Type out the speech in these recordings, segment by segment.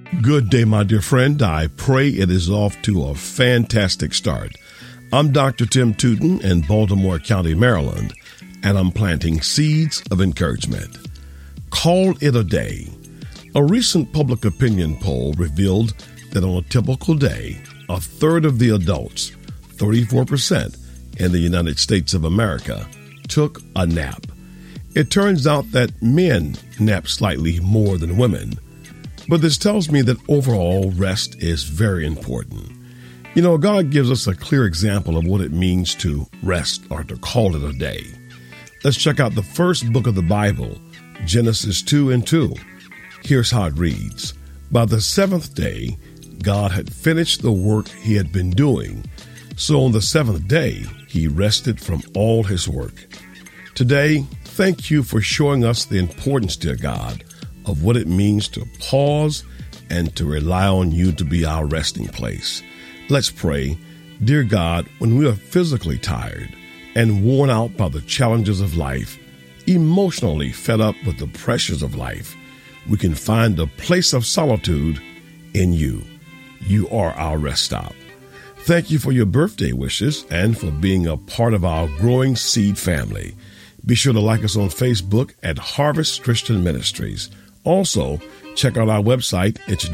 Good day, my dear friend. I pray it is off to a fantastic start. I'm Dr. Tim Tootin in Baltimore County, Maryland, and I'm planting seeds of encouragement. Call it a day. A recent public opinion poll revealed that on a typical day, a third of the adults, 34% in the United States of America, took a nap. It turns out that men nap slightly more than women. But this tells me that overall rest is very important. You know, God gives us a clear example of what it means to rest or to call it a day. Let's check out the first book of the Bible, Genesis 2:2. Here's how it reads. By the seventh day, God had finished the work he had been doing. So on the seventh day, he rested from all his work. Today, thank you for showing us the importance, dear God, of what it means to pause and to rely on you to be our resting place. Let's pray. Dear God, when we are physically tired and worn out by the challenges of life, emotionally fed up with the pressures of life, we can find a place of solitude in you. You are our rest stop. Thank you for your birthday wishes and for being a part of our growing seed family. Be sure to like us on Facebook at Harvest Christian Ministries. Also, check out our website. It's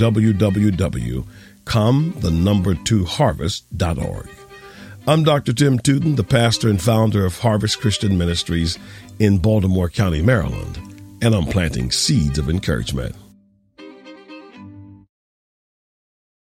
www.come2harvest.org. I'm Dr. Tim Tootin, the pastor and founder of Harvest Christian Ministries in Baltimore County, Maryland, and I'm planting seeds of encouragement.